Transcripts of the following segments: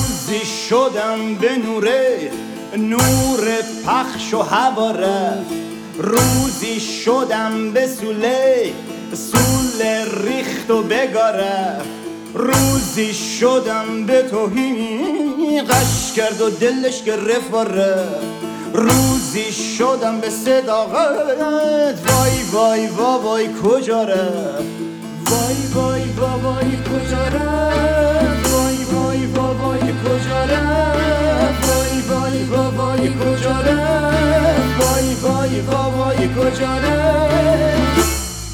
روزی شدم به نور پخش و هوا رفت، روزی شدم به سوله ریخت و بگا رفت، روزی شدم به توهی قش کرد و دلش گرفت و رفت، روزی شدم به صداقت وای وای وای کجا رفت، وای وای وای کجا رفت، وای وای وای کجا رفت، وای وای وای کجا رفت، وای وای وای کجا رفت.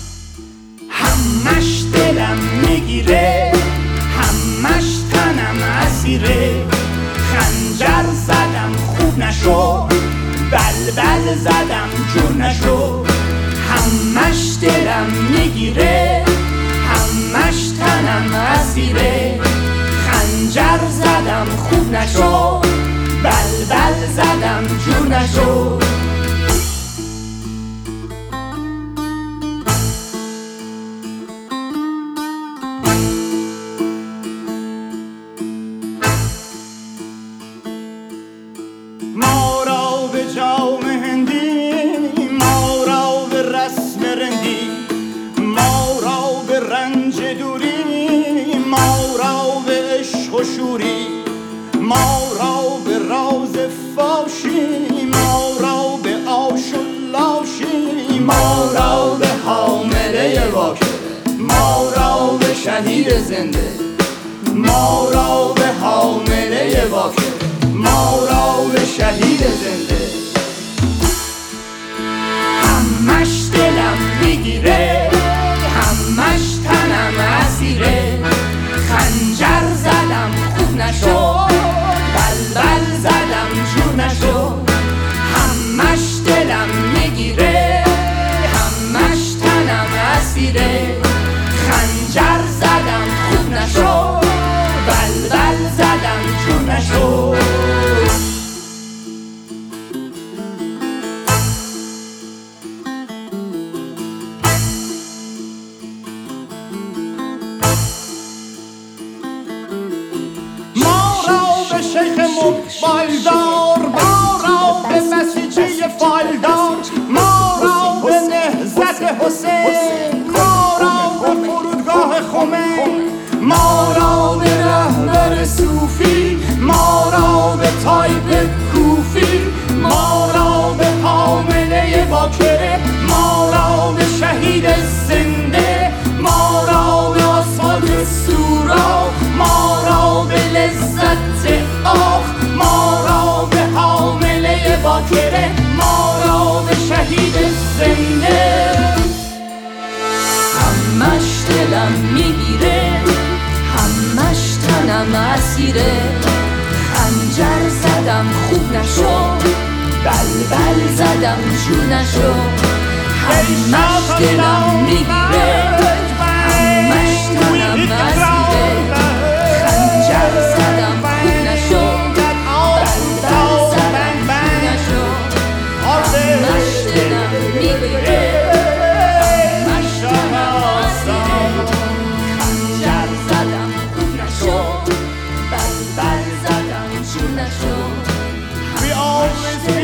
همش دلم میگیره، همش تنم اسیره، خنجر زدم خوب نشو، بلبل زدم جور نشو، همش دلم میگیره، همش تنم اسیره، خنجر زدم خوب نشو، بلبل زدم جور نشو. ما را به جام هندی، ما را به رسم رندی، ما را به رنج دوری، ما را به عشق و شوری، ما را به راز فاشی، ما را به آش و لاشی، ما را به حامله واکه، ما را به شهید زنده، ما را به حامله واکه، ما را به شهید زنده. همش دلم میگیره، همش تنم اسیره، خنجر زدم خوب نشو، بلبل زدم جور نشو، همش دلم میگیره، همش تنم اسیره، خنجر زدم خوب نشو، بلبل زدم جور نشو. شیخ مقبالدار، ما را به مسیحچه فالدار، ما را به نهضت حسین، ما را به فرودگاه خمین، ما را به رهبر صوفی، ما را به تایب کوفی، ما را به حامله باکره، ما را به شهید زنده، ما را به آسفالت سورا، ما را به لذت آخ، ما را به حامله باکره، ما را به شهید زنده. همش دلم میگیره، همش تنم اسیره، خنجر زدم خوب نشو، بلبل زدم جور نشو، همش دلم میگیره، همش تنم اسیره، خنجر زدم خوب نشو، بلبل زدم جور نشو، همش دلم میگیره، همش تنم اسیره، خنجر زدم خوب نشو، بلبل زدم جور نشو.